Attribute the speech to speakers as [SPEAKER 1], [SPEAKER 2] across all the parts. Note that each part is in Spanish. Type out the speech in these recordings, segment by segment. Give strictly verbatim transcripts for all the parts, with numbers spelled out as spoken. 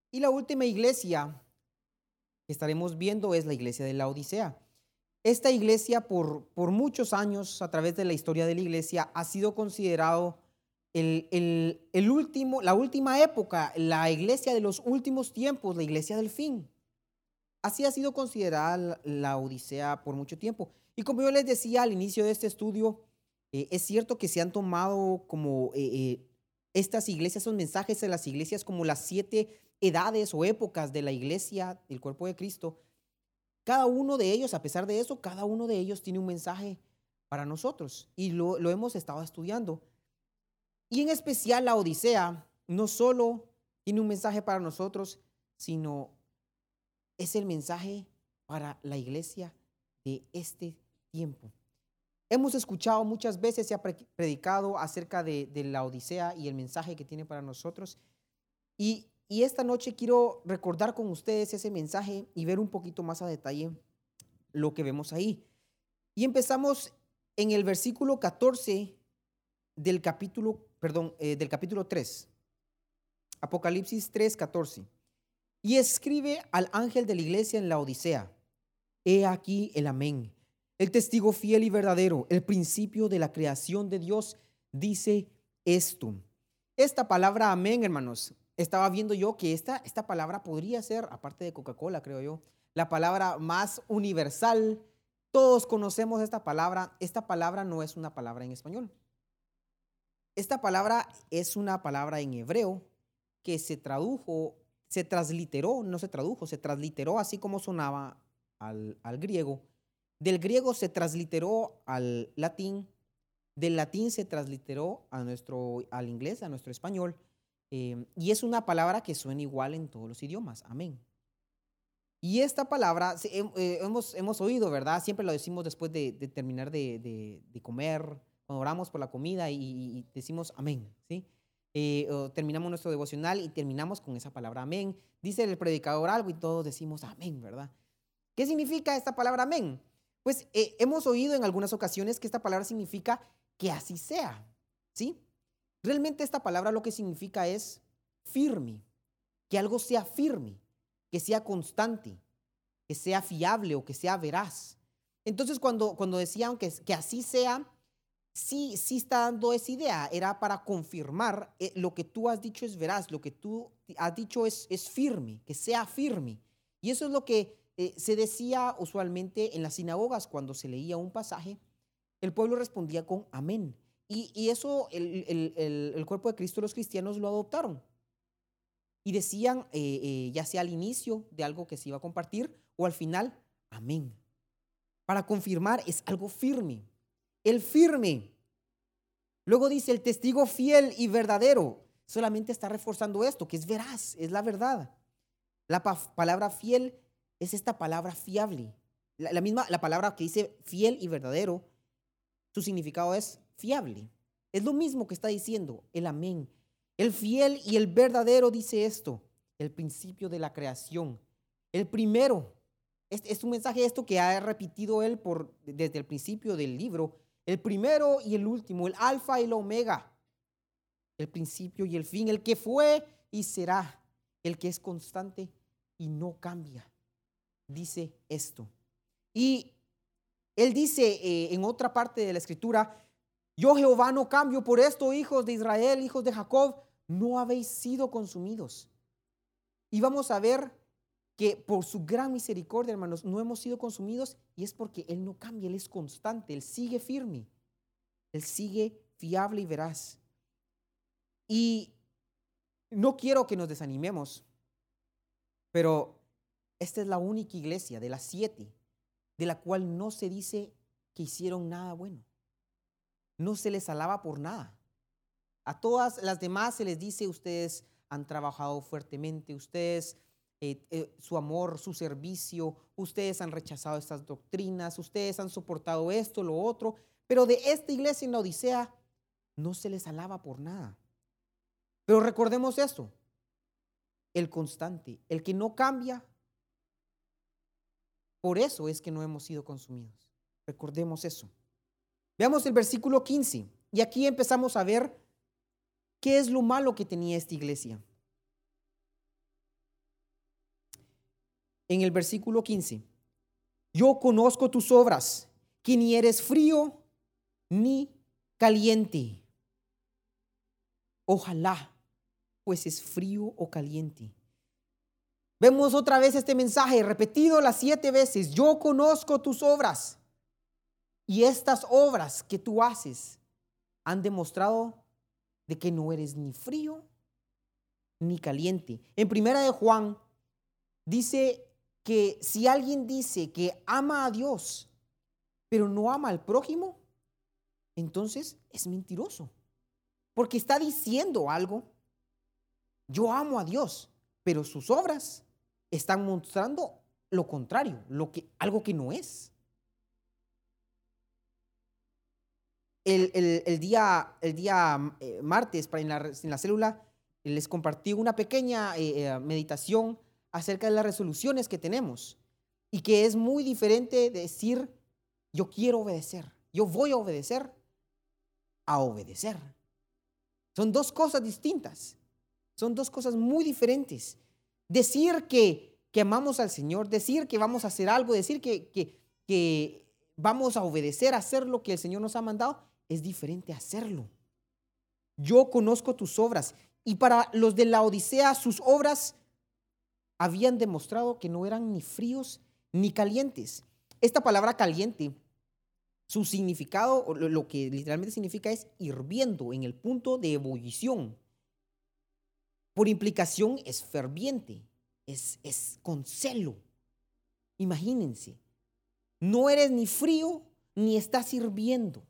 [SPEAKER 1] Y la última iglesia que estaremos viendo es la iglesia de la Odisea. Esta iglesia por, por muchos años, a través de la historia de la iglesia, ha sido considerado el, el, el último, la última época, la iglesia de los últimos tiempos, la iglesia del fin. Así ha sido considerada la, la Odisea por mucho tiempo. Y como yo les decía al inicio de este estudio, eh, es cierto que se han tomado como eh, eh, estas iglesias, esos mensajes de las iglesias como las siete edades o épocas de la iglesia, del cuerpo de Cristo. Cada uno de ellos, a pesar de eso, cada uno de ellos tiene un mensaje para nosotros y lo, lo hemos estado estudiando. Y en especial la Odisea no solo tiene un mensaje para nosotros, sino es el mensaje para la iglesia de este tiempo. Hemos escuchado muchas veces, se ha predicado acerca de, de la Odisea y el mensaje que tiene para nosotros. Y, y esta noche quiero recordar con ustedes ese mensaje y ver un poquito más a detalle lo que vemos ahí. Y empezamos en el versículo catorce del capítulo, perdón, eh, del capítulo tres. Apocalipsis tres, catorce. Y escribe al ángel de la iglesia en la Odisea: he aquí el amén, el testigo fiel y verdadero, el principio de la creación de Dios, dice esto. Esta palabra amén, hermanos, estaba viendo yo que esta, esta palabra podría ser, aparte de Coca-Cola, creo yo, la palabra más universal. Todos conocemos esta palabra. Esta palabra no es una palabra en español. Esta palabra es una palabra en hebreo que se tradujo, se transliteró, no se tradujo, se transliteró así como sonaba al, al griego. Del griego se transliteró al latín, del latín se transliteró a nuestro, al inglés, a nuestro español, eh, y es una palabra que suena igual en todos los idiomas, amén. Y esta palabra eh, hemos, hemos oído, ¿verdad? Siempre lo decimos después de, de terminar de, de, de comer, cuando oramos por la comida y, y decimos amén, ¿sí? Eh, terminamos nuestro devocional y terminamos con esa palabra amén. Dice el predicador algo y todos decimos amén, ¿verdad? ¿Qué significa esta palabra amén? Pues eh, hemos oído en algunas ocasiones que esta palabra significa que así sea, ¿sí? Realmente esta palabra lo que significa es firme, que algo sea firme, que sea constante, que sea fiable o que sea veraz. Entonces cuando, cuando decían que, que así sea, sí, sí está dando esa idea, era para confirmar eh, lo que tú has dicho es veraz, lo que tú has dicho es, es firme, que sea firme. Y eso es lo que eh, se decía usualmente en las sinagogas cuando se leía un pasaje, el pueblo respondía con amén. Y, y eso el, el, el, el cuerpo de Cristo, los cristianos lo adoptaron. Y decían, eh, eh, ya sea al inicio de algo que se iba a compartir o al final, amén. Para confirmar es algo firme. El firme. Luego dice el testigo fiel y verdadero. Solamente está reforzando esto, que es veraz, es la verdad. La pa- palabra fiel es esta palabra fiable. La, la misma, la palabra que dice fiel y verdadero, su significado es fiable. Es lo mismo que está diciendo el amén. El fiel y el verdadero dice esto, el principio de la creación. El primero, es, es un mensaje esto que ha repetido él por, desde el principio del libro. El primero y el último, el alfa y el omega, el principio y el fin, el que fue y será, el que es constante y no cambia. Dice esto. Y él dice eh, en otra parte de la escritura, yo Jehová no cambio, por esto, hijos de Israel, hijos de Jacob, no habéis sido consumidos. Y vamos a ver que por su gran misericordia, hermanos, no hemos sido consumidos y es porque Él no cambia, Él es constante, Él sigue firme, Él sigue fiable y veraz. Y no quiero que nos desanimemos, pero esta es la única iglesia de las siete de la cual no se dice que hicieron nada bueno. No se les alaba por nada. A todas las demás se les dice, ustedes han trabajado fuertemente, ustedes, eh, eh, su amor, su servicio, ustedes han rechazado estas doctrinas, ustedes han soportado esto, lo otro, pero de esta iglesia en la Odisea no se les alaba por nada. Pero recordemos esto, el constante, el que no cambia, por eso es que no hemos sido consumidos. Recordemos eso. Veamos el versículo quince y aquí empezamos a ver qué es lo malo que tenía esta iglesia. en el versículo quince. Yo conozco tus obras, que ni eres frío ni caliente. Ojalá fueses frío o caliente. Vemos otra vez este mensaje repetido las siete veces. Yo conozco tus obras. Y estas obras que tú haces han demostrado de que no eres ni frío ni caliente. En primera de Juan dice que si alguien dice que ama a Dios, pero no ama al prójimo, entonces es mentiroso. Porque está diciendo algo. Yo amo a Dios, pero sus obras están mostrando lo contrario, lo que, algo que no es. El, el, el día, el día eh, martes, para en, la, en la célula, les compartí una pequeña eh, eh, meditación acerca de las resoluciones que tenemos y que es muy diferente de decir yo quiero obedecer, yo voy a obedecer, a obedecer. Son dos cosas distintas, son dos cosas muy diferentes. Decir que, que amamos al Señor, decir que vamos a hacer algo, decir que, que, que vamos a obedecer, a hacer lo que el Señor nos ha mandado, es diferente a hacerlo. Yo conozco tus obras. Y para los de la Odisea, sus obras habían demostrado que no eran ni fríos ni calientes. Esta palabra caliente, su significado, lo que literalmente significa es hirviendo en el punto de ebullición. Por implicación es ferviente, es, es con celo. Imagínense, no eres ni frío ni estás hirviendo.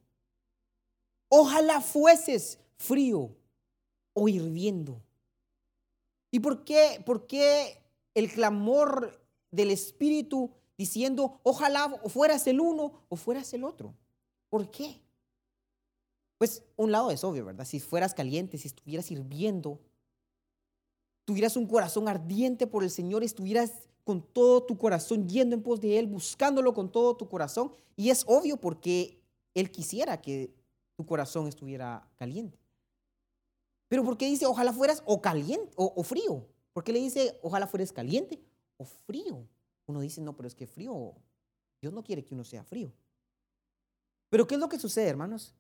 [SPEAKER 1] Ojalá fueses frío o hirviendo. ¿Y por qué, por qué el clamor del Espíritu diciendo, ojalá fueras el uno o fueras el otro? ¿Por qué? Pues un lado es obvio, ¿verdad? Si fueras caliente, si estuvieras hirviendo, tuvieras un corazón ardiente por el Señor, estuvieras con todo tu corazón yendo en pos de Él, buscándolo con todo tu corazón, y es obvio porque Él quisiera que tu corazón estuviera caliente. Pero ¿por qué dice ojalá fueras o caliente o, o frío? ¿Por qué le dice ojalá fueras caliente o frío? Uno dice no, pero es que frío, Dios no quiere que uno sea frío. Pero ¿qué es lo que sucede, hermanos?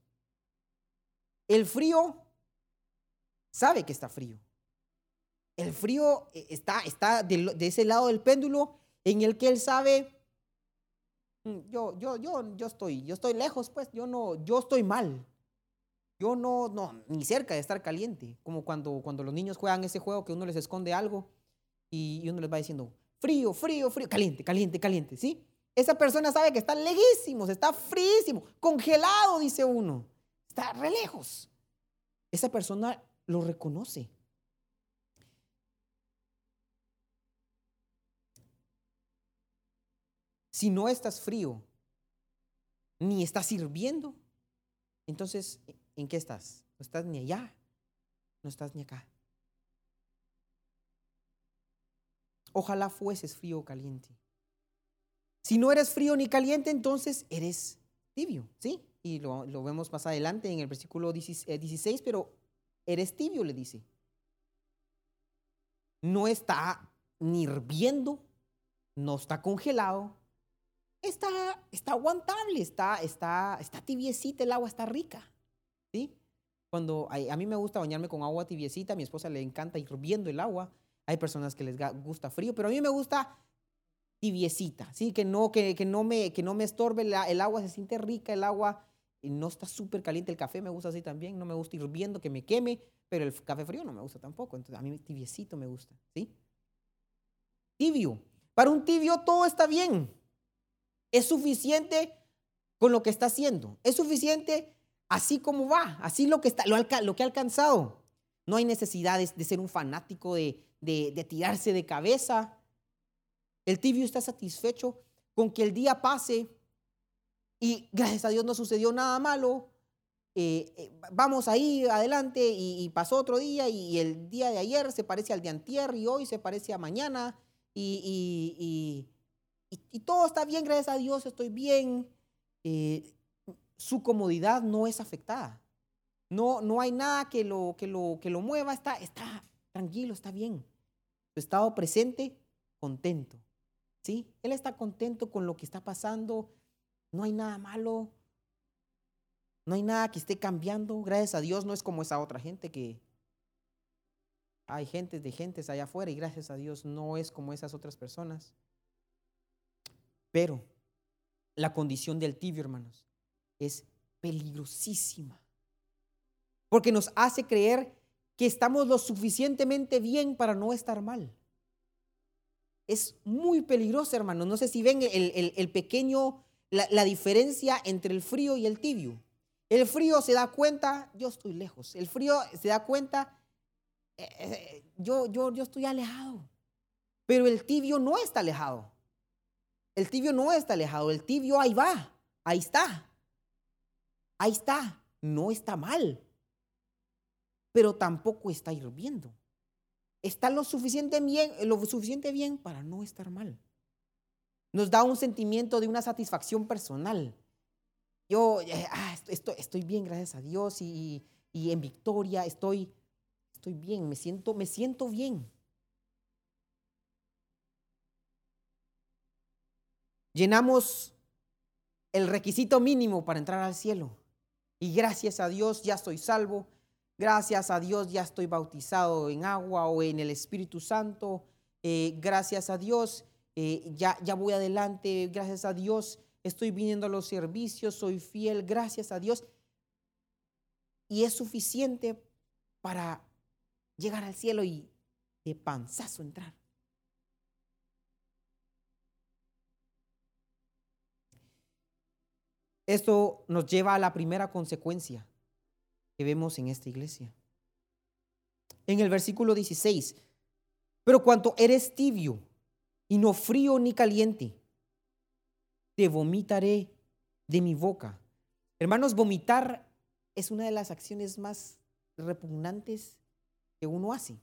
[SPEAKER 1] El frío sabe que está frío. El frío está, está de, de ese lado del péndulo en el que él sabe, yo, yo, yo, yo estoy, yo estoy lejos, pues, yo no, yo estoy mal. Yo no, no, ni cerca de estar caliente. Como cuando, cuando los niños juegan ese juego que uno les esconde algo y, y uno les va diciendo, frío, frío, frío, caliente, caliente, caliente, ¿sí? Esa persona sabe que está lejísimos, está fríísimo, congelado, dice uno. Está re lejos. Esa persona lo reconoce. Si no estás frío, ni estás hirviendo, entonces, ¿en qué estás? No estás ni allá, no estás ni acá. Ojalá fueses frío o caliente. Si no eres frío ni caliente, entonces eres tibio, ¿sí? Y lo, lo vemos más adelante en el versículo dieciséis, pero eres tibio, le dice. No está ni hirviendo, no está congelado, está, está aguantable, está, está, está tibiecita, el agua está rica, ¿sí? Cuando a, a mí me gusta bañarme con agua tibiecita, a mi esposa le encanta hirviendo el agua. Hay personas que les gusta frío, pero a mí me gusta tibiecita, ¿sí? Que no, que, que no, me, que no me estorbe, la, el agua se siente rica, el agua y no está súper caliente. El café me gusta así también, no me gusta hirviendo, que me queme, pero el café frío no me gusta tampoco. Entonces a mí tibiecito me gusta, ¿sí? Tibio. Para un tibio todo está bien. Es suficiente con lo que está haciendo. Es suficiente así como va, así lo que, está, lo, lo que ha alcanzado. No hay necesidad de, de ser un fanático, de, de, de tirarse de cabeza. El tibio está satisfecho con que el día pase y gracias a Dios no sucedió nada malo. Eh, eh, vamos ahí adelante y, y pasó otro día y, y el día de ayer se parece al de antier y hoy se parece a mañana y, y, y, y, y todo está bien, gracias a Dios, estoy bien. Eh, su comodidad no es afectada. No, no hay nada que lo, que lo, que lo mueva, está, está tranquilo, está bien. Su estado presente, contento. ¿sí? Él está contento con lo que está pasando. No hay nada malo. No hay nada que esté cambiando. Gracias a Dios no es como esa otra gente que hay gentes de gentes allá afuera y gracias a Dios no es como esas otras personas. Pero la condición del tibio, hermanos, es peligrosísima. Porque nos hace creer que estamos lo suficientemente bien para no estar mal. Es muy peligroso, hermanos. No sé si ven el, el, el pequeño, la, la diferencia entre el frío y el tibio. El frío se da cuenta, yo estoy lejos. El frío se da cuenta, eh, eh, yo, yo, yo estoy alejado. Pero el tibio no está alejado. El tibio no está alejado. El tibio ahí va, ahí está. Ahí está. No está mal. Pero tampoco está hirviendo. Está lo suficiente bien, lo suficiente bien para no estar mal. Nos da un sentimiento de una satisfacción personal. Yo eh, ah, estoy, estoy bien, gracias a Dios, y, y en victoria estoy, estoy bien, me siento, me siento bien. Llenamos el requisito mínimo para entrar al cielo. Y gracias a Dios ya estoy salvo. Gracias a Dios ya estoy bautizado en agua o en el Espíritu Santo. Eh, gracias a Dios eh, ya, ya voy adelante. Gracias a Dios estoy viniendo a los servicios. Soy fiel. Gracias a Dios. Y es suficiente para llegar al cielo y de panzazo entrar. Esto nos lleva a la primera consecuencia que vemos en esta iglesia. En el versículo dieciséis, pero cuanto eres tibio y no frío ni caliente, te vomitaré de mi boca. Hermanos, vomitar es una de las acciones más repugnantes que uno hace.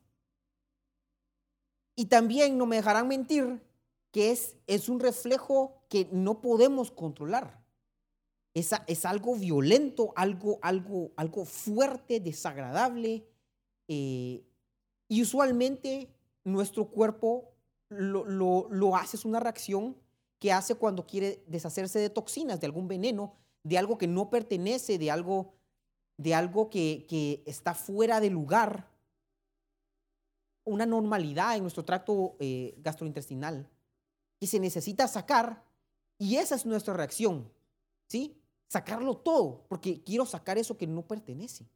[SPEAKER 1] Y también no me dejarán mentir que es, es un reflejo que no podemos controlar. Es, es algo violento, algo, algo, algo fuerte, desagradable. Eh, y usualmente nuestro cuerpo lo, lo, lo hace, es una reacción que hace cuando quiere deshacerse de toxinas, de algún veneno, de algo que no pertenece, de algo, de algo que, que está fuera de lugar, una normalidad en nuestro tracto eh, gastrointestinal que se necesita sacar, y esa es nuestra reacción, ¿sí? Sacarlo todo, porque quiero sacar eso que no pertenece.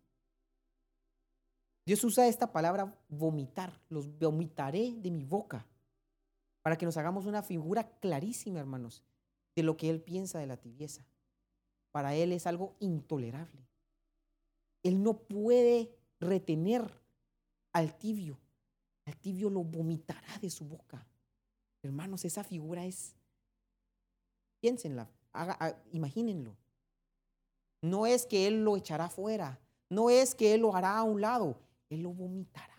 [SPEAKER 1] Dios usa esta palabra vomitar, los vomitaré de mi boca, para que nos hagamos una figura clarísima, hermanos, de lo que Él piensa de la tibieza. Para Él es algo intolerable. Él no puede retener al tibio. Al tibio lo vomitará de su boca. Hermanos, esa figura es, piénsenla, haga, haga, imagínenlo. No es que Él lo echará fuera, no es que Él lo hará a un lado, Él lo vomitará.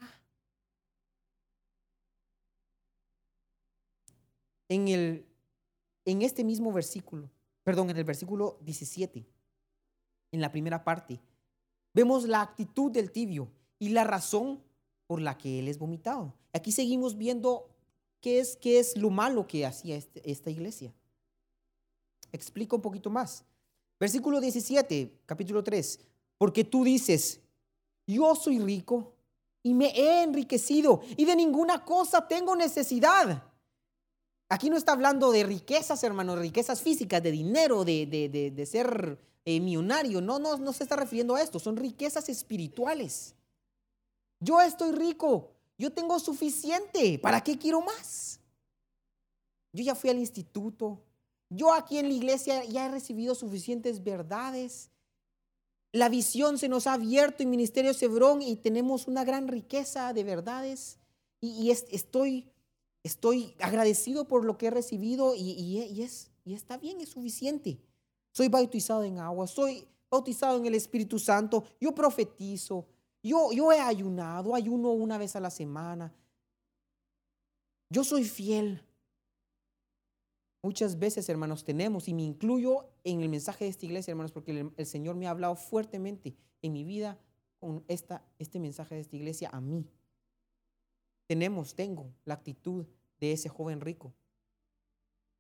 [SPEAKER 1] En, el, en este mismo versículo, perdón, en el versículo diecisiete, en la primera parte, vemos la actitud del tibio y la razón por la que él es vomitado. Aquí seguimos viendo qué es, qué es lo malo que hacía este, esta iglesia. Explico un poquito más. Versículo diecisiete, capítulo tres. Porque tú dices, yo soy rico y me he enriquecido y de ninguna cosa tengo necesidad. Aquí no está hablando de riquezas, hermanos, riquezas físicas, de dinero, de, de, de, de ser eh, millonario. No, no, no se está refiriendo a esto. Son riquezas espirituales. Yo estoy rico. Yo tengo suficiente. ¿Para qué quiero más? Yo ya fui al instituto. Yo aquí en la iglesia ya he recibido suficientes verdades. La visión se nos ha abierto en Ministerio Cebrón y tenemos una gran riqueza de verdades. Y, y es, estoy... Estoy agradecido por lo que he recibido y, y, y, es, y está bien, es suficiente. Soy bautizado en agua, soy bautizado en el Espíritu Santo, yo profetizo, yo, yo he ayunado, ayuno una vez a la semana. Yo soy fiel. Muchas veces, hermanos, tenemos, y me incluyo en el mensaje de esta iglesia, hermanos, porque el, el Señor me ha hablado fuertemente en mi vida con esta, este mensaje de esta iglesia a mí. Tenemos, tengo la actitud de ese joven rico.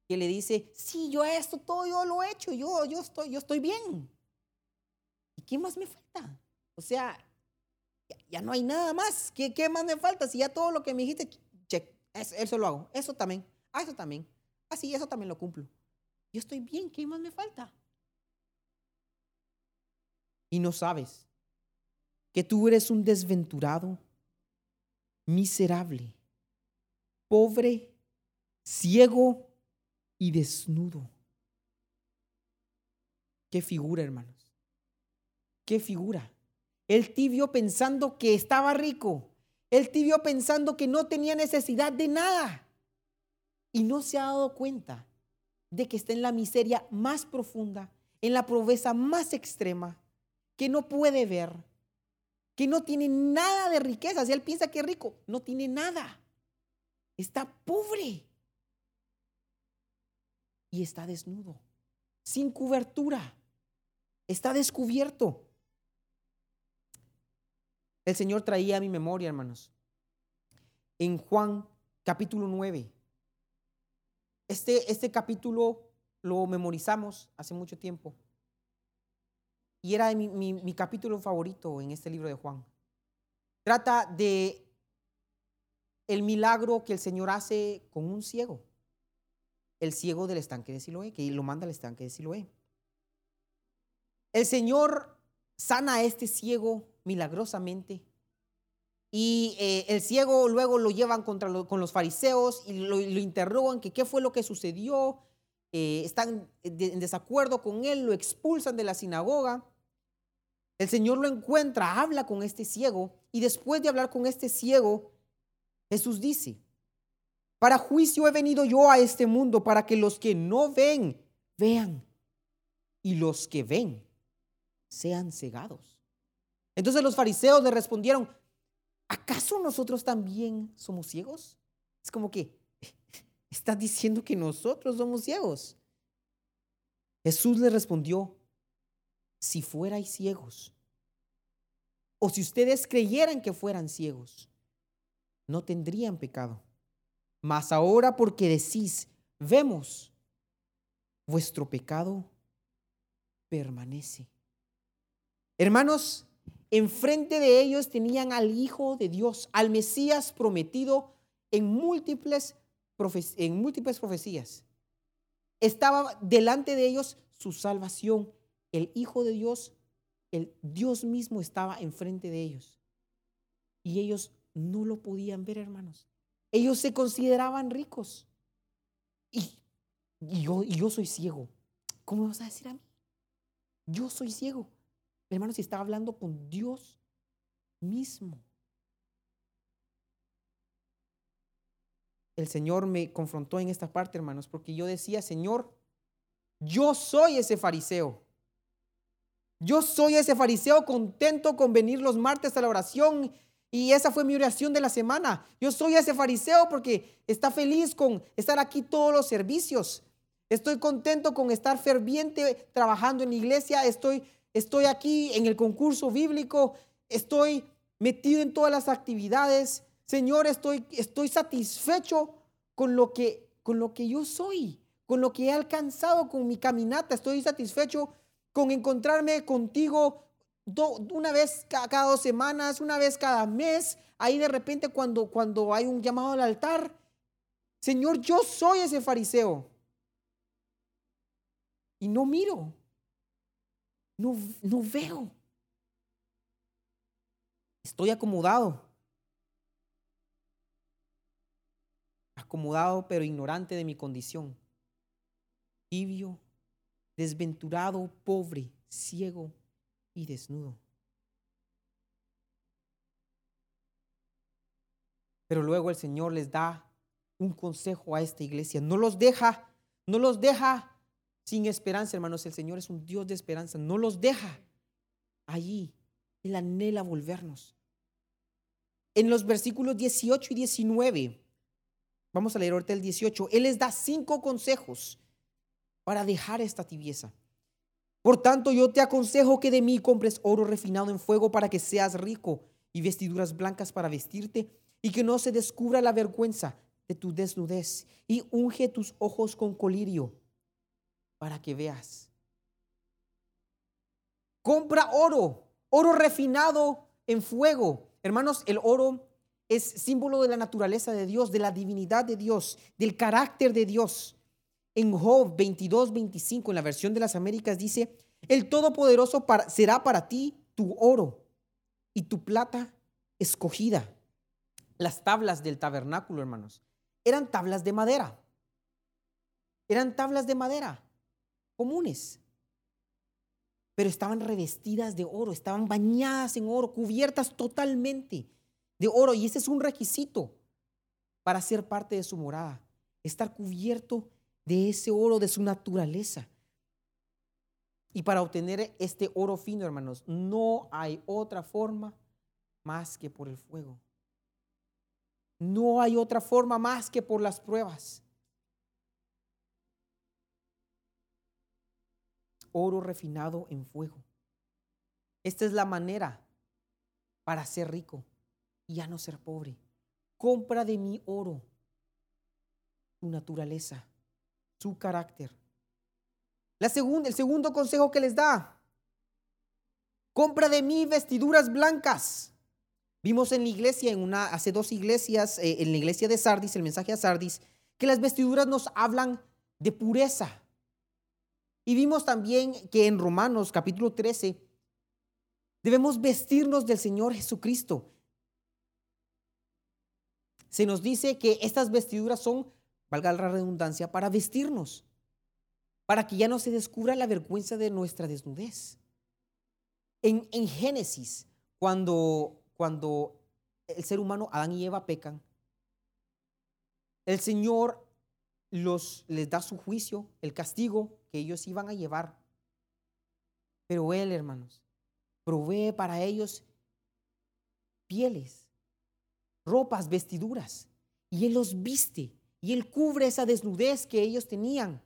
[SPEAKER 1] que le dice, sí, yo esto, todo yo lo he hecho, yo, yo, estoy, yo estoy bien. ¿Y qué más me falta? O sea, ya, ya no hay nada más. ¿Qué, ¿Qué más me falta? Si ya todo lo que me dijiste, check, eso, eso lo hago, eso también, ah, eso también, ah, sí, eso también lo cumplo. Yo estoy bien, ¿qué más me falta? Y no sabes que tú eres un desventurado, miserable, pobre, ciego y desnudo. ¿Qué figura, hermanos? ¿Qué figura? El tibio pensando que estaba rico. El tibio pensando que no tenía necesidad de nada. Y no se ha dado cuenta de que está en la miseria más profunda, en la pobreza más extrema, que no puede ver, que no tiene nada de riqueza. Si él piensa que es rico, no tiene nada. Está pobre. Y está desnudo, sin cobertura. Está descubierto. El Señor traía a mi memoria, hermanos, en Juan capítulo nueve. Este, este capítulo lo memorizamos hace mucho tiempo. Y era mi, mi, mi capítulo favorito en este libro de Juan. Trata de el milagro que el Señor hace con un ciego. El ciego del estanque de Siloé, que lo manda al estanque de Siloé. El Señor sana a este ciego milagrosamente. Y eh, el ciego luego lo llevan contra lo, con los fariseos y lo, lo interrogan que qué fue lo que sucedió. Eh, están de, en desacuerdo con él, lo expulsan de la sinagoga. El Señor lo encuentra, habla con este ciego y después de hablar con este ciego, Jesús dice, para juicio he venido yo a este mundo para que los que no ven, vean y los que ven sean cegados. Entonces los fariseos le respondieron, ¿acaso nosotros también somos ciegos? Es como que estás diciendo que nosotros somos ciegos. Jesús le respondió, si fuerais ciegos, o si ustedes creyeran que fueran ciegos, no tendrían pecado. Mas ahora porque decís, vemos, vuestro pecado permanece. Hermanos, enfrente de ellos tenían al Hijo de Dios, al Mesías prometido en múltiples, profe- en múltiples profecías. Estaba delante de ellos su salvación. El Hijo de Dios, el Dios mismo estaba enfrente de ellos. Y ellos no lo podían ver, hermanos. Ellos se consideraban ricos. Y, y, yo, y yo soy ciego. ¿Cómo me vas a decir a mí? Yo soy ciego. Hermanos, si estaba hablando con Dios mismo. El Señor me confrontó en esta parte, hermanos, porque yo decía, Señor, yo soy ese fariseo. Yo soy ese fariseo contento con venir los martes a la oración. Y esa fue mi oración de la semana. Yo soy ese fariseo porque está feliz con estar aquí todos los servicios. Estoy contento con estar ferviente trabajando en la iglesia. Estoy, estoy aquí en el concurso bíblico. Estoy metido en todas las actividades. Señor, estoy, estoy satisfecho con lo que, con lo que yo soy, con lo que he alcanzado con mi caminata. Estoy satisfecho con encontrarme contigo do, una vez cada, cada dos semanas, una vez cada mes. Ahí de repente cuando, cuando hay un llamado al altar. Señor, yo soy ese fariseo. Y no miro, no, no veo. Estoy acomodado. Acomodado pero ignorante de mi condición. Tibio, desventurado, pobre, ciego y desnudo. Pero luego el Señor les da un consejo a esta iglesia. No los deja, no los deja sin esperanza, hermanos. El Señor es un Dios de esperanza. No los deja allí. Él anhela volvernos. En los versículos dieciocho y diecinueve, vamos a leer ahorita el dieciocho, Él les da cinco consejos para dejar esta tibieza. Por tanto, yo te aconsejo que de mí compres oro refinado en fuego para que seas rico y vestiduras blancas para vestirte y que no se descubra la vergüenza de tu desnudez y unge tus ojos con colirio para que veas. Compra oro, oro refinado en fuego. Hermanos, el oro es símbolo de la naturaleza de Dios, de la divinidad de Dios, del carácter de Dios. En Job veintidós, veinticinco, en la versión de las Américas, dice: el Todopoderoso para, será para ti tu oro y tu plata escogida. Las tablas del tabernáculo, hermanos, eran tablas de madera. Eran tablas de madera comunes, pero estaban revestidas de oro, estaban bañadas en oro, cubiertas totalmente de oro. Y ese es un requisito para ser parte de su morada, estar cubierto de ese oro, de su naturaleza. Y para obtener este oro fino, hermanos, no hay otra forma más que por el fuego. No hay otra forma más que por las pruebas. Oro refinado en fuego. Esta es la manera para ser rico y ya no ser pobre. Compra de mí oro, su naturaleza, su carácter. La segunda, el segundo consejo que les da: compra de mí vestiduras blancas. Vimos en la iglesia, en una, hace dos iglesias, eh, en la iglesia de Sardis, el mensaje a Sardis, que las vestiduras nos hablan de pureza. Y vimos también que en Romanos capítulo trece debemos vestirnos del Señor Jesucristo. Se nos dice que estas vestiduras son, valga la redundancia, para vestirnos, para que ya no se descubra la vergüenza de nuestra desnudez. En, en Génesis, cuando, cuando el ser humano, Adán y Eva, pecan, el Señor los, les da su juicio, el castigo que ellos iban a llevar. Pero Él, hermanos, provee para ellos pieles, ropas, vestiduras, y Él los viste, y Él cubre esa desnudez que ellos tenían.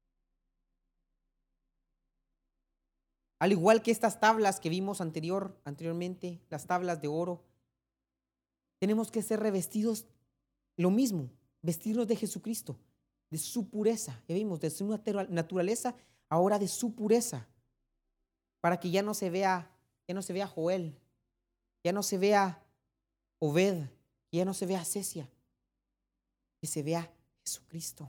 [SPEAKER 1] Al igual que estas tablas que vimos anterior, anteriormente, las tablas de oro, tenemos que ser revestidos lo mismo, vestirnos de Jesucristo, de su pureza. Ya vimos, de su naturaleza, ahora de su pureza, para que ya no se vea, ya no se vea Joel, ya no se vea Obed, ya no se vea Cecia, que se vea Jesucristo.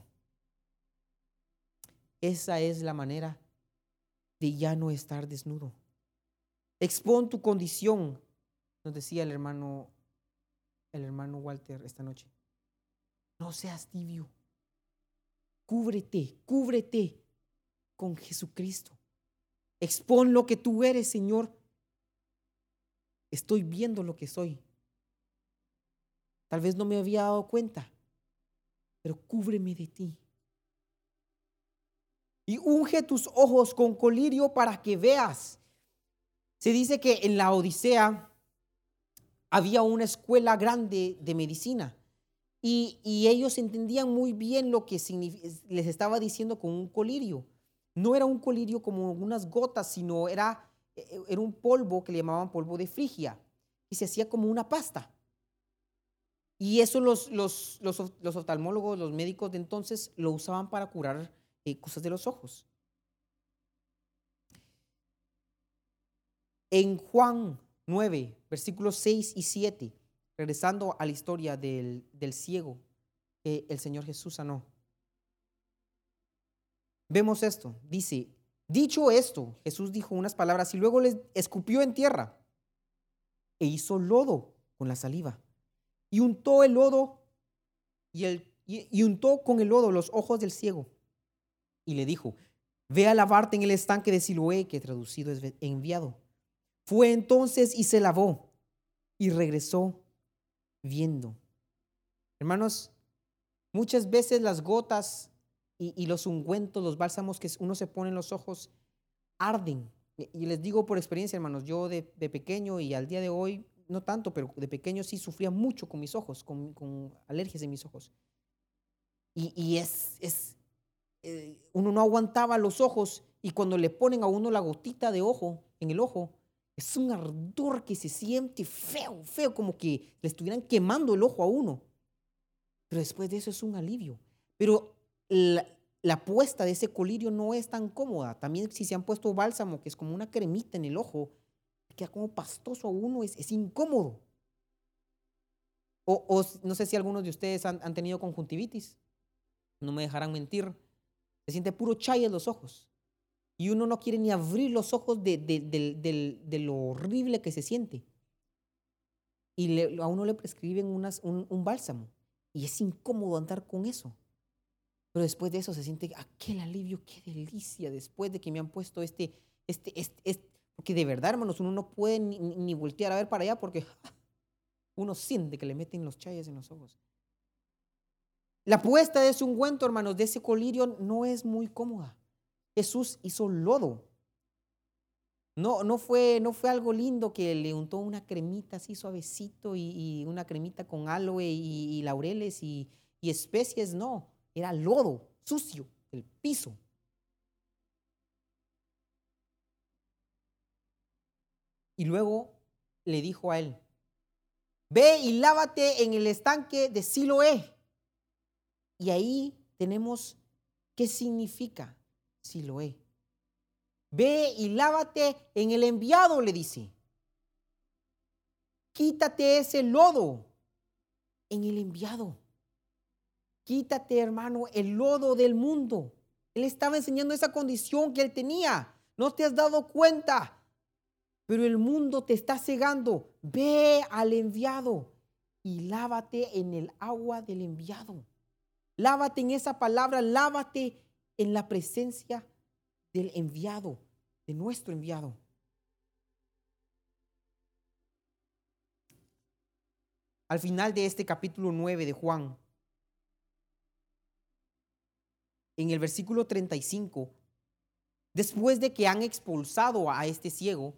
[SPEAKER 1] Esa es la manera de ya no estar desnudo. Expon tu condición, nos decía el hermano, el hermano Walter esta noche. No seas tibio. Cúbrete, cúbrete con Jesucristo. Expon lo que tú eres, Señor. Estoy viendo lo que soy. Tal vez no me había dado cuenta, pero cúbreme de ti. Y unge tus ojos con colirio para que veas. Se dice que en la Odisea había una escuela grande de medicina y, y ellos entendían muy bien lo que les estaba diciendo con un colirio. No era un colirio como unas gotas, sino era, era un polvo que le llamaban polvo de Frigia y se hacía como una pasta. Y eso los, los, los, los oftalmólogos, los médicos de entonces lo usaban para curar eh, cosas de los ojos. En Juan nueve, versículos seis y siete, regresando a la historia del, del ciego que el Señor Jesús sanó, vemos esto. Dice: dicho esto, Jesús dijo unas palabras y luego les escupió en tierra e hizo lodo con la saliva y untó el lodo y, el, y, y untó con el lodo los ojos del ciego y le dijo: ve a lavarte en el estanque de Siloé, que traducido es enviado. Fue entonces y se lavó y regresó viendo. Hermanos, muchas veces las gotas y, y los ungüentos, los bálsamos que uno se pone en los ojos arden. Y les digo por experiencia, hermanos, yo de, de pequeño y al día de hoy, no tanto, pero de pequeño sí sufría mucho con mis ojos, con, con alergias en mis ojos. Y, y es, es eh, uno no aguantaba los ojos y cuando le ponen a uno la gotita de ojo en el ojo, es un ardor que se siente feo, feo, como que le estuvieran quemando el ojo a uno. pero después de eso es un alivio. Pero la, la puesta de ese colirio no es tan cómoda. También si se han puesto bálsamo, que es como una cremita en el ojo, queda como pastoso a uno, es, es incómodo. O, o no sé si algunos de ustedes han, han tenido conjuntivitis, no me dejarán mentir, se siente puro chay en los ojos y uno no quiere ni abrir los ojos de, de, de, de, de lo horrible que se siente. Y le, a uno le prescriben unas, un, un bálsamo y es incómodo andar con eso. Pero después de eso se siente aquel alivio, qué delicia, después de que me han puesto este, este, este, este porque de verdad, hermanos, uno no puede ni, ni voltear a ver para allá porque uno siente que le meten los chayes en los ojos. La puesta de ese ungüento, hermanos, de ese colirio no es muy cómoda. Jesús hizo lodo. No, no, fue, no fue algo lindo que le untó una cremita así suavecito y, y una cremita con aloe y, y laureles y, y especies. No, era lodo sucio, el piso. Y luego le dijo a él, ve y lávate en el estanque de Siloé. Y ahí tenemos qué significa Siloé. Ve y lávate en el enviado, le dice. Quítate ese lodo en el enviado. Quítate, hermano, el lodo del mundo. Él estaba enseñando esa condición que él tenía. No te has dado cuenta, pero el mundo te está cegando. Ve al enviado y lávate en el agua del enviado. Lávate en esa palabra, lávate en la presencia del enviado, de nuestro enviado. Al final de este capítulo nueve de Juan, en el versículo treinta y cinco, después de que han expulsado a este ciego,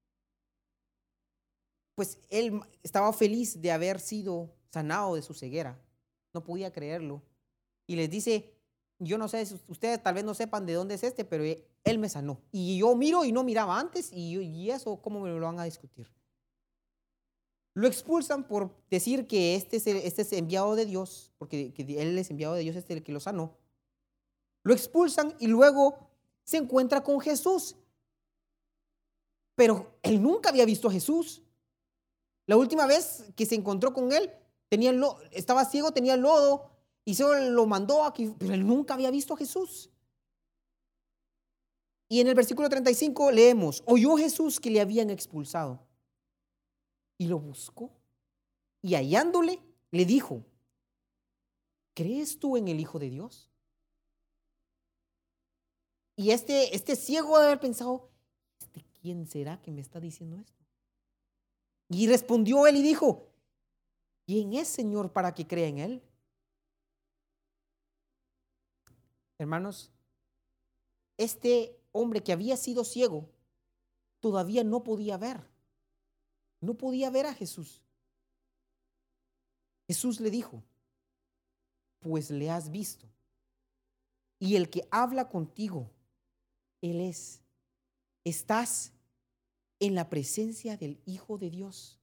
[SPEAKER 1] pues él estaba feliz de haber sido sanado de su ceguera. No podía creerlo. Y les dice, yo no sé, ustedes tal vez no sepan de dónde es este, pero él me sanó. Y yo miro y no miraba antes, y, y eso, ¿cómo me lo van a discutir? Lo expulsan por decir que este es, el, este es enviado de Dios, porque que él es enviado de Dios, este es el que lo sanó. Lo expulsan y luego se encuentra con Jesús. Pero él nunca había visto a Jesús. La última vez que se encontró con él, tenía lo, estaba ciego, tenía lodo, y solo lo mandó aquí, pero él nunca había visto a Jesús. Y en el versículo treinta y cinco leemos, oyó Jesús que le habían expulsado y lo buscó y hallándole le dijo, ¿crees tú en el Hijo de Dios? Y este, este ciego debe haber pensado, ¿este quién será que me está diciendo esto? Y respondió él y dijo, ¿quién es, Señor, para que crea en él? Hermanos, este hombre que había sido ciego todavía no podía ver. No podía ver a Jesús. Jesús le dijo, pues le has visto. Y el que habla contigo, él es. Estás en la presencia del Hijo de Dios.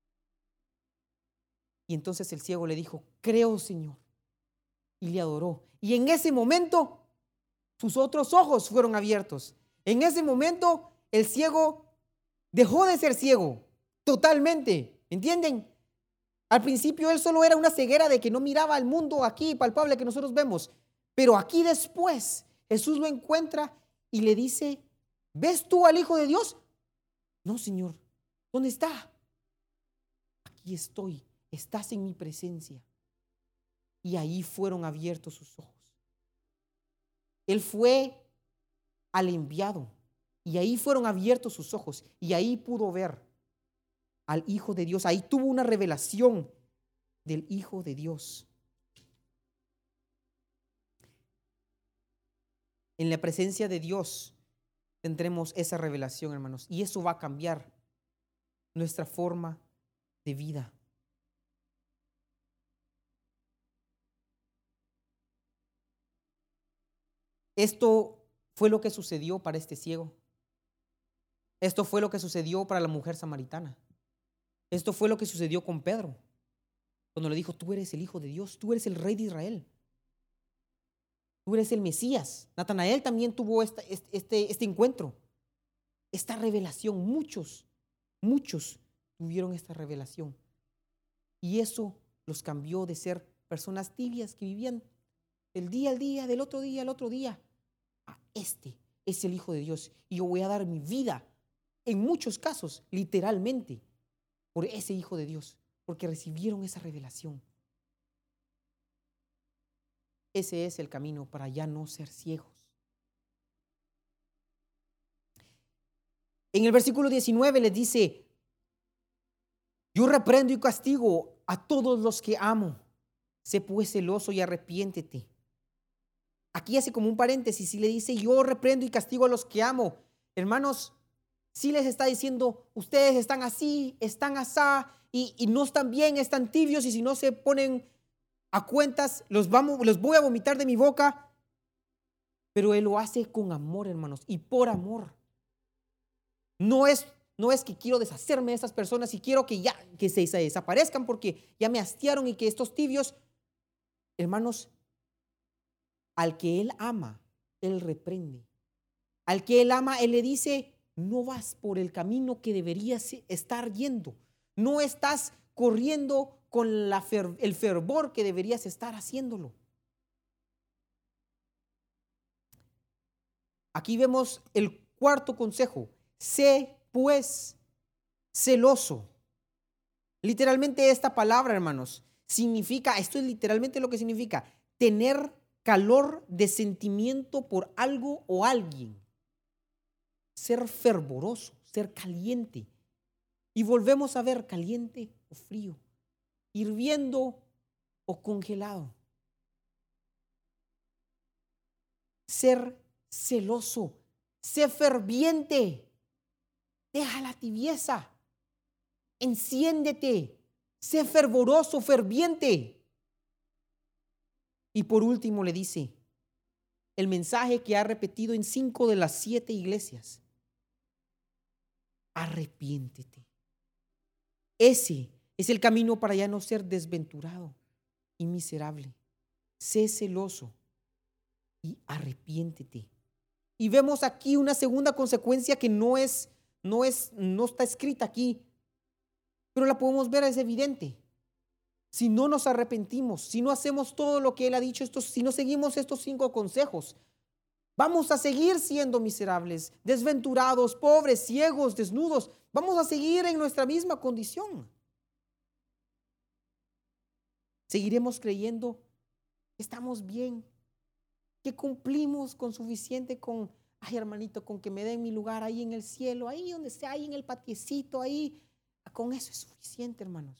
[SPEAKER 1] Y entonces el ciego le dijo, creo, Señor. Y le adoró. Y en ese momento, sus otros ojos fueron abiertos. En ese momento, el ciego dejó de ser ciego totalmente. ¿Entienden? Al principio él solo era una ceguera de que no miraba al mundo aquí palpable que nosotros vemos. Pero aquí después, Jesús lo encuentra y le dice, ¿ves tú al Hijo de Dios? No, Señor. ¿Dónde está? Aquí estoy. Estás en mi presencia. Y ahí fueron abiertos sus ojos. Él fue al enviado y ahí fueron abiertos sus ojos y ahí pudo ver al Hijo de Dios. Ahí tuvo una revelación del Hijo de Dios. En la presencia de Dios tendremos esa revelación, hermanos, y eso va a cambiar nuestra forma de vida. Esto fue lo que sucedió para este ciego. Esto fue lo que sucedió para la mujer samaritana. Esto fue lo que sucedió con Pedro. cuando le dijo, tú eres el Hijo de Dios, tú eres el Rey de Israel, tú eres el Mesías. Natanael también tuvo esta, este, este encuentro, esta revelación. Muchos, muchos tuvieron esta revelación. Y eso los cambió de ser personas tibias que vivían del día al día, del otro día al otro día, a este es el Hijo de Dios. Y yo voy a dar mi vida, en muchos casos, literalmente, por ese Hijo de Dios, porque recibieron esa revelación. Ese es el camino para ya no ser ciegos. En el versículo diecinueve les dice, yo reprendo y castigo a todos los que amo. Sé pues celoso y arrepiéntete. Aquí hace como un paréntesis y le dice, yo reprendo y castigo a los que amo. Hermanos, sí les está diciendo, ustedes están así, están asá, y, y no están bien, están tibios, y si no se ponen a cuentas, los, vamos, los voy a vomitar de mi boca. Pero Él lo hace con amor, hermanos, y por amor. No es, no es que quiero deshacerme de esas personas y quiero que ya que se, se desaparezcan porque ya me hastiaron y que estos tibios, hermanos, al que Él ama, Él reprende. Al que Él ama, Él le dice, no vas por el camino que deberías estar yendo. No estás corriendo con la fer- el fervor que deberías estar haciéndolo. Aquí vemos el cuarto consejo. Sé pues celoso. Literalmente esta palabra, hermanos, significa, esto es literalmente lo que significa, tener calor de sentimiento por algo o alguien. Ser fervoroso, ser caliente. Y volvemos a ver caliente o frío, hirviendo o congelado. Ser celoso, sé ferviente, deja la tibieza, enciéndete, sé fervoroso, ferviente. Y por último le dice el mensaje que ha repetido en cinco de las siete iglesias: arrepiéntete. Ese es el camino para ya no ser desventurado y miserable. Sé celoso y arrepiéntete. Y vemos aquí una segunda consecuencia que no es, no es, no está escrita aquí, pero la podemos ver, es evidente. Si no nos arrepentimos, si no hacemos todo lo que Él ha dicho, estos, si no seguimos estos cinco consejos, vamos a seguir siendo miserables, desventurados, pobres, ciegos, desnudos. Vamos a seguir en nuestra misma condición. Seguiremos creyendo que estamos bien, que cumplimos con suficiente con, ay hermanito, con que me den mi lugar ahí en el cielo, ahí donde sea, ahí en el patiecito, ahí. Con eso es suficiente, hermanos.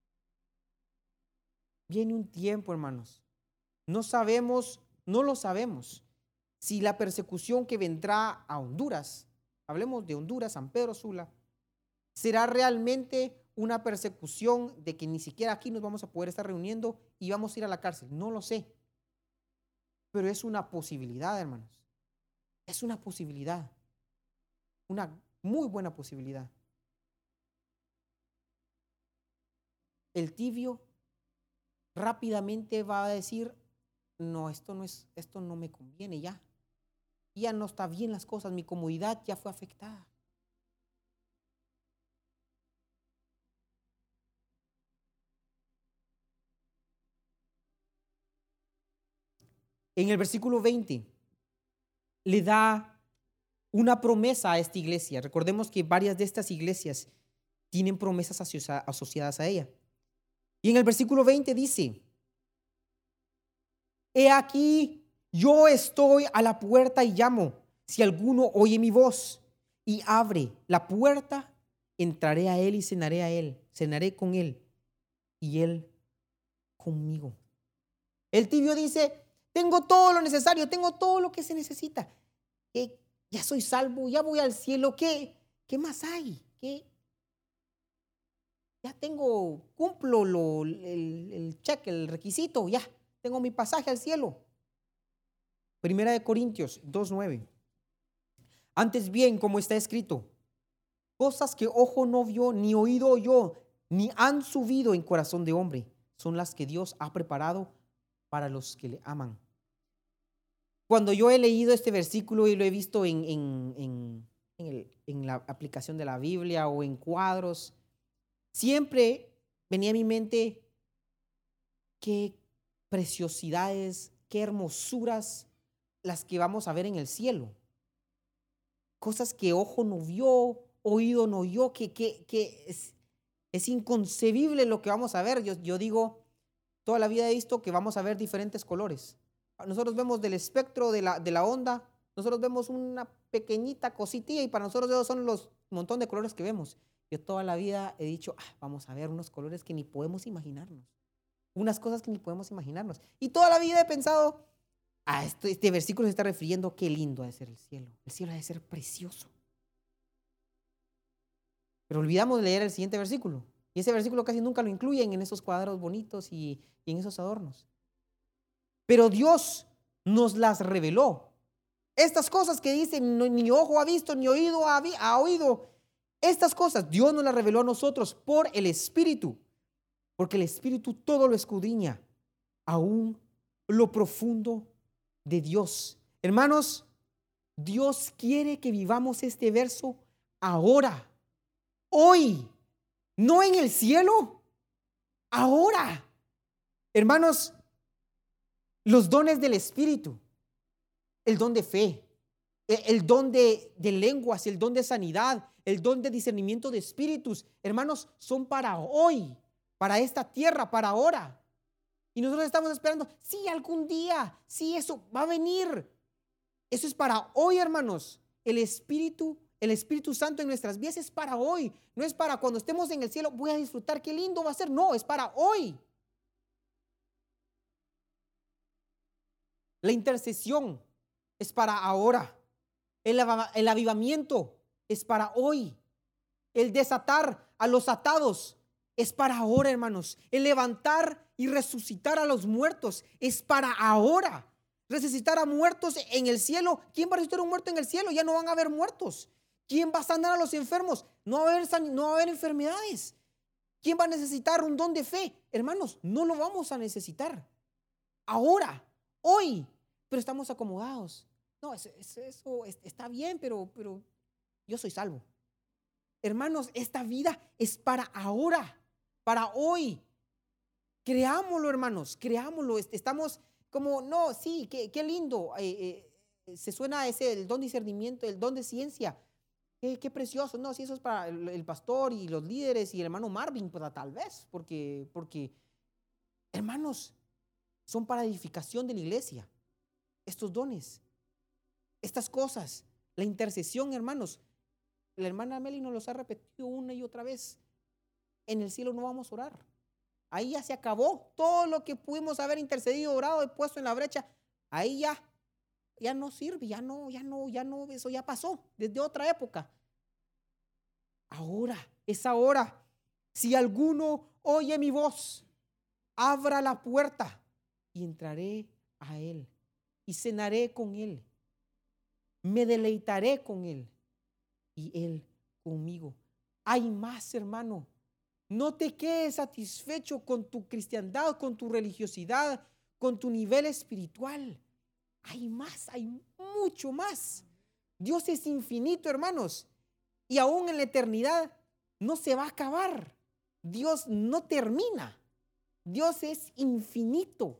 [SPEAKER 1] Viene un tiempo, hermanos. No sabemos, no lo sabemos, si la persecución que vendrá a Honduras, hablemos de Honduras, San Pedro Sula, será realmente una persecución de que ni siquiera aquí nos vamos a poder estar reuniendo y vamos a ir a la cárcel. No lo sé. Pero es una posibilidad, hermanos. Es una posibilidad. Una muy buena posibilidad. El tibio rápidamente va a decir, no, esto no es, esto no me conviene ya. Ya no está bien las cosas, mi comodidad ya fue afectada. En el versículo veinte le da una promesa a esta iglesia. Recordemos que varias de estas iglesias tienen promesas asociadas a ella. Y en el versículo veinte dice, he aquí, yo estoy a la puerta y llamo. Si alguno oye mi voz y abre la puerta, entraré a él y cenaré a él, cenaré con él y él conmigo. El tibio dice, tengo todo lo necesario, tengo todo lo que se necesita. Eh, ya soy salvo, ya voy al cielo. ¿Qué, qué más hay? ¿Qué? Ya tengo, cumplo lo, el, el cheque, el requisito, ya tengo mi pasaje al cielo. Primera de Corintios dos nueve. Antes bien, como está escrito, cosas que ojo no vio, ni oído oyó, ni han subido en corazón de hombre, son las que Dios ha preparado para los que le aman. Cuando yo he leído este versículo y lo he visto en, en, en, en, el, en la aplicación de la Biblia o en cuadros, siempre venía a mi mente qué preciosidades, qué hermosuras las que vamos a ver en el cielo. Cosas que ojo no vio, oído no oyó, que, que, que es, es inconcebible lo que vamos a ver. Yo, yo digo, toda la vida he visto que vamos a ver diferentes colores. Nosotros vemos del espectro de la, de la onda, nosotros vemos una pequeñita cositilla y para nosotros esos son los montón de colores que vemos. Yo toda la vida he dicho, ah, vamos a ver unos colores que ni podemos imaginarnos, unas cosas que ni podemos imaginarnos. Y toda la vida he pensado, ah, este, este versículo se está refiriendo, qué lindo ha de ser el cielo. El cielo ha de ser precioso. Pero olvidamos de leer el siguiente versículo. Y ese versículo casi nunca lo incluyen en esos cuadros bonitos y, y en esos adornos. Pero Dios nos las reveló. Estas cosas que dicen, no, ni ojo ha visto, ni oído ha, ha oído. Estas cosas Dios nos las reveló a nosotros por el Espíritu. Porque el Espíritu todo lo escudriña, aún lo profundo de Dios. Hermanos, Dios quiere que vivamos este verso ahora, hoy, no en el cielo, ahora. Hermanos, los dones del Espíritu, el don de fe, el don de, de lenguas, el don de sanidad, el don de discernimiento de espíritus, hermanos, son para hoy, para esta tierra, para ahora. Y nosotros estamos esperando, sí, algún día, sí, eso va a venir. Eso es para hoy, hermanos. El Espíritu, el Espíritu Santo en nuestras vidas es para hoy. No es para cuando estemos en el cielo, voy a disfrutar, qué lindo va a ser. No, es para hoy. La intercesión es para ahora. El, el avivamiento es para hoy. El desatar a los atados es para ahora, hermanos. El levantar y resucitar a los muertos es para ahora. Resucitar a muertos en el cielo. ¿Quién va a resucitar a un muerto en el cielo? Ya no van a haber muertos. ¿Quién va a sanar a los enfermos? No va a haber, no va a haber enfermedades. ¿Quién va a necesitar un don de fe? Hermanos, no lo vamos a necesitar. Ahora, hoy. Pero estamos acomodados. No, eso, eso está bien, pero, pero yo soy salvo. Hermanos, esta vida es para ahora, para hoy. Creámoslo, hermanos, creámoslo. Estamos como, no, sí, qué, qué lindo. Eh, eh, se suena ese, el don de discernimiento, el don de ciencia. Qué, qué precioso. No, sí, eso es para el, el pastor y los líderes y el hermano Marvin, pues tal vez, porque, porque, hermanos, son para edificación de la iglesia. Estos dones, estas cosas, la intercesión, hermanos. La hermana Meli nos los ha repetido una y otra vez. En el cielo no vamos a orar. Ahí ya se acabó todo lo que pudimos haber intercedido, orado y puesto en la brecha. Ahí ya, ya no sirve, ya no, ya no, ya no, eso ya pasó desde otra época. Ahora, es ahora. Si alguno oye mi voz, abra la puerta y entraré a él. Y cenaré con él, me deleitaré con él y él conmigo. Hay más, hermano. No te quedes satisfecho con tu cristiandad, con tu religiosidad, con tu nivel espiritual. Hay más, hay mucho más. Dios es infinito, hermanos, y aún en la eternidad no se va a acabar. Dios no termina. Dios es infinito.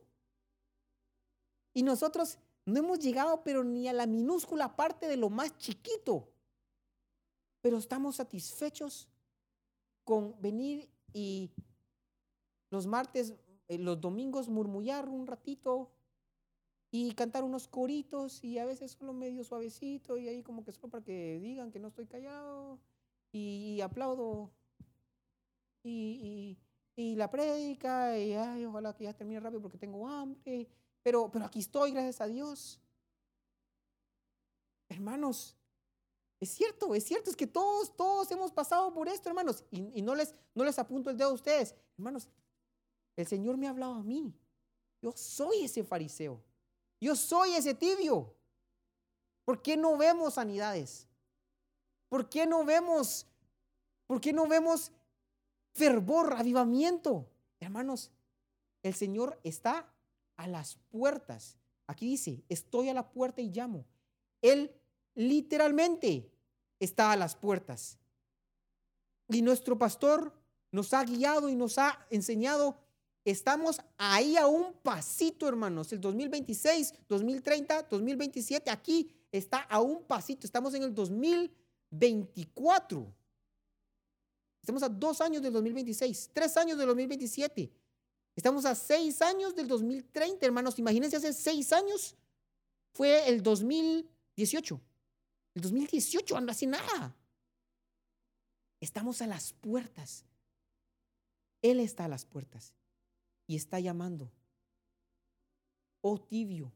[SPEAKER 1] Y nosotros no hemos llegado, pero ni a la minúscula parte de lo más chiquito. Pero estamos satisfechos con venir y los martes, eh, los domingos murmullar un ratito y cantar unos coritos y a veces solo medio suavecito y ahí como que solo para que digan que no estoy callado y, y aplaudo y, y, y la prédica y ay, ojalá que ya termine rápido porque tengo hambre. Pero, pero aquí estoy, gracias a Dios. Hermanos, es cierto, es cierto, es que todos, todos hemos pasado por esto, hermanos. Y, y no, les, no les apunto el dedo a ustedes. Hermanos, el Señor me ha hablado a mí. Yo soy ese fariseo. Yo soy ese tibio. ¿Por qué no vemos sanidades? ¿Por qué no vemos, por qué no vemos fervor, avivamiento? Hermanos, El Señor está a las puertas. Aquí dice, estoy a la puerta y llamo. Él literalmente está a las puertas. Y nuestro pastor nos ha guiado y nos ha enseñado. Estamos ahí a un pasito, hermanos. El dos mil veintiséis, dos mil treinta, dos mil veintisiete, aquí está a un pasito. Estamos en el dos mil veinticuatro. Estamos a dos años del dos mil veintiséis, tres años del dos mil veintisiete. Estamos a seis años del dos mil treinta, hermanos. Imagínense, hace seis años fue el dos mil dieciocho. El dos mil dieciocho anda sin nada. Estamos a las puertas. Él está a las puertas y está llamando. Oh tibio,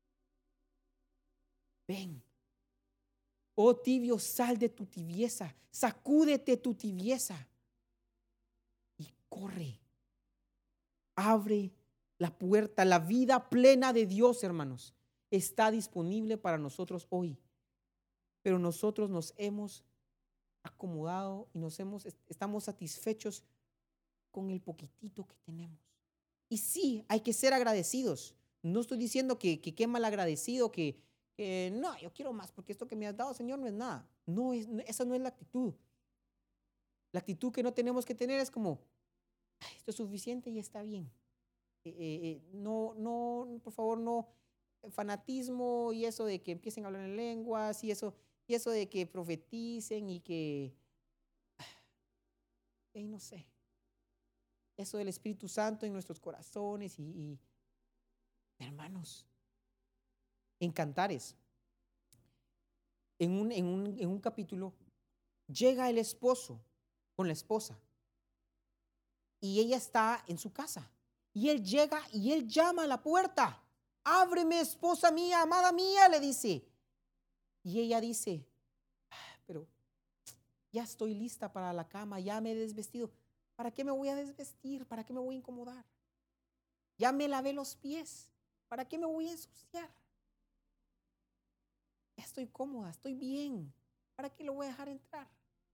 [SPEAKER 1] ven. Oh tibio, sal de tu tibieza, sacúdete tu tibieza y corre. Abre la puerta. La vida plena de Dios, hermanos, está disponible para nosotros hoy. Pero nosotros nos hemos acomodado y nos hemos, estamos satisfechos con el poquitito que tenemos. Y sí, hay que ser agradecidos. No estoy diciendo que, que qué mal agradecido, que, que no, yo quiero más porque esto que me has dado, Señor, no es nada. No, es, esa no es la actitud. La actitud que no tenemos que tener es como, esto es suficiente y está bien. Eh, eh, no, no, por favor, no fanatismo y eso de que empiecen a hablar en lenguas y eso, y eso de que profeticen y que, eh, no sé, eso del Espíritu Santo en nuestros corazones y, y hermanos, en Cantares, en un, en, un, en un capítulo, llega el esposo con la esposa y ella está en su casa y él llega y él llama a la puerta. Ábreme, esposa mía, amada mía, le dice. Y ella dice, pero ya estoy lista para la cama, ya me he desvestido. ¿Para qué me voy a desvestir? ¿Para qué me voy a incomodar? Ya me lavé los pies. ¿Para qué me voy a ensuciar? Ya estoy cómoda, estoy bien. ¿Para qué lo voy a dejar entrar?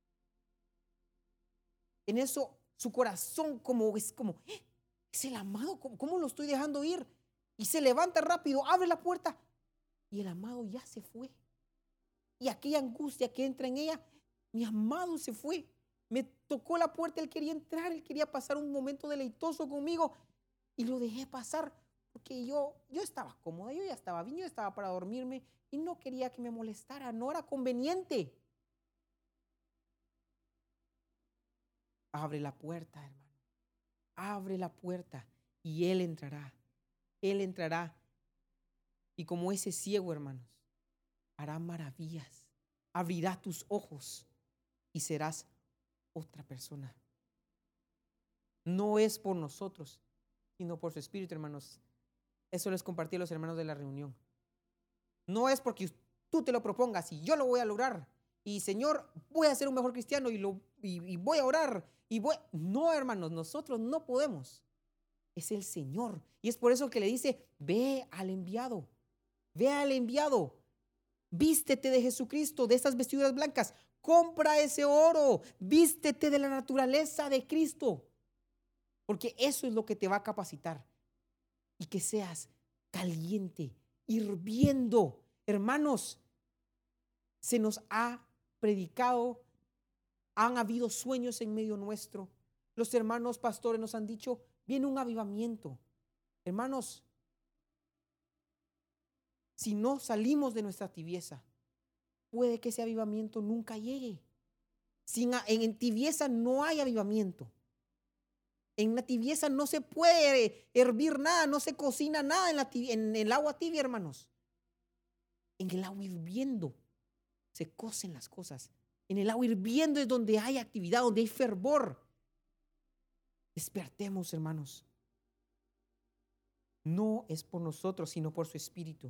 [SPEAKER 1] En eso su corazón como es como, ¿eh? Es el amado, ¿cómo, cómo lo estoy dejando ir? Y se levanta rápido, abre la puerta y el amado ya se fue. Y aquella angustia que entra en ella, mi amado se fue. Me tocó la puerta, él quería entrar, él quería pasar un momento deleitoso conmigo y lo dejé pasar porque yo, yo estaba cómoda, yo ya estaba bien, yo estaba para dormirme y no quería que me molestara, no era conveniente. Abre la puerta, hermano. Abre la puerta y Él entrará. Él entrará. Y como ese ciego, hermanos, hará maravillas. Abrirá tus ojos y serás otra persona. No es por nosotros, sino por su Espíritu, hermanos. Eso les compartí a los hermanos de la reunión. No es porque tú te lo propongas y yo lo voy a lograr. Y Señor, voy a ser un mejor cristiano y, lo, y, y voy a orar. Y voy. No, hermanos, nosotros no podemos. Es el Señor. Y es por eso que le dice, ve al enviado. Ve al enviado. Vístete de Jesucristo, de estas vestiduras blancas. Compra ese oro. Vístete de la naturaleza de Cristo. Porque eso es lo que te va a capacitar. Y que seas caliente, hirviendo. Hermanos, se nos ha predicado, han habido sueños en medio nuestro. Los hermanos pastores nos han dicho, viene un avivamiento. Hermanos, si no salimos de nuestra tibieza, puede que ese avivamiento nunca llegue. Sin, en tibieza no hay avivamiento. En la tibieza no se puede hervir nada, no se cocina nada en, la tibia, en el agua tibia, hermanos. En el agua hirviendo se cocen las cosas. En el agua hirviendo es donde hay actividad, donde hay fervor. Despertemos, hermanos. No es por nosotros, sino por su Espíritu.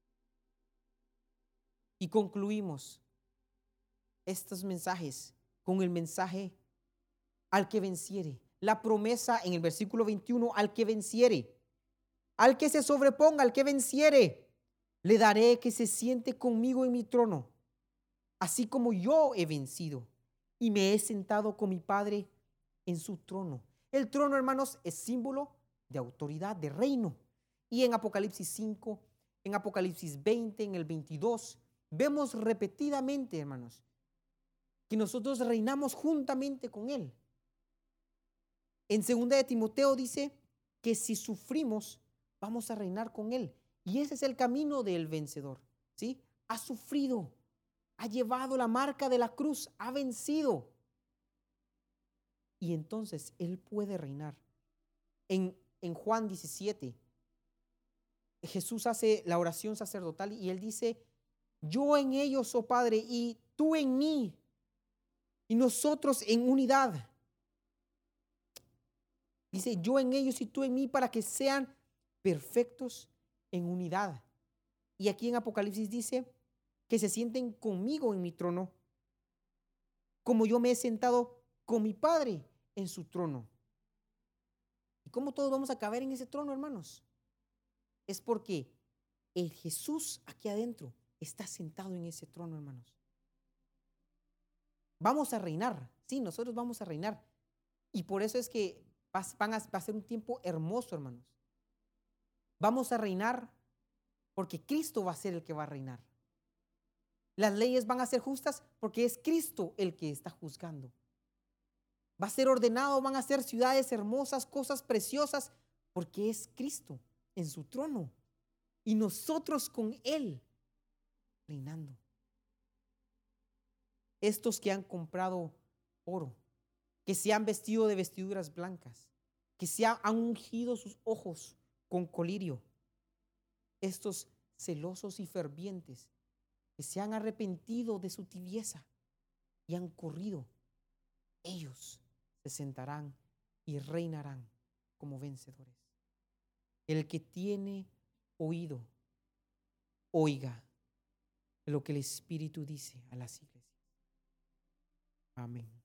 [SPEAKER 1] Y concluimos estos mensajes con el mensaje al que venciere. La promesa en el versículo veintiuno, al que venciere, al que se sobreponga, al que venciere, le daré que se siente conmigo en mi trono, así como yo he vencido y me he sentado con mi Padre en su trono. El trono, hermanos, es símbolo de autoridad, de reino. Y en Apocalipsis cinco, en Apocalipsis veinte, en el veintidós, vemos repetidamente, hermanos, que nosotros reinamos juntamente con Él. En segunda de Timoteo dice que si sufrimos, vamos a reinar con Él. Y ese es el camino del vencedor, ¿sí? Ha sufrido, ha llevado la marca de la cruz, ha vencido. Y entonces Él puede reinar. En, en Juan diecisiete, Jesús hace la oración sacerdotal y Él dice, yo en ellos, oh Padre, y tú en mí, y nosotros en unidad. Dice, yo en ellos y tú en mí, para que sean perfectos en unidad. Y aquí en Apocalipsis dice que se sienten conmigo en mi trono, como yo me he sentado con mi Padre en su trono. ¿Y cómo todos vamos a caber en ese trono, hermanos? Es porque el Jesús aquí adentro está sentado en ese trono, hermanos. Vamos a reinar, sí, nosotros vamos a reinar. Y por eso es que van a, va a ser un tiempo hermoso, hermanos. Vamos a reinar porque Cristo va a ser el que va a reinar. Las leyes van a ser justas porque es Cristo el que está juzgando. Va a ser ordenado, van a ser ciudades hermosas, cosas preciosas, porque es Cristo en su trono y nosotros con Él reinando. Estos que han comprado oro, que se han vestido de vestiduras blancas, que se han ungido sus ojos con colirio, estos celosos y fervientes que se han arrepentido de su tibieza y han corrido, ellos se sentarán y reinarán como vencedores. El que tiene oído, oiga lo que el Espíritu dice a las iglesias. Amén.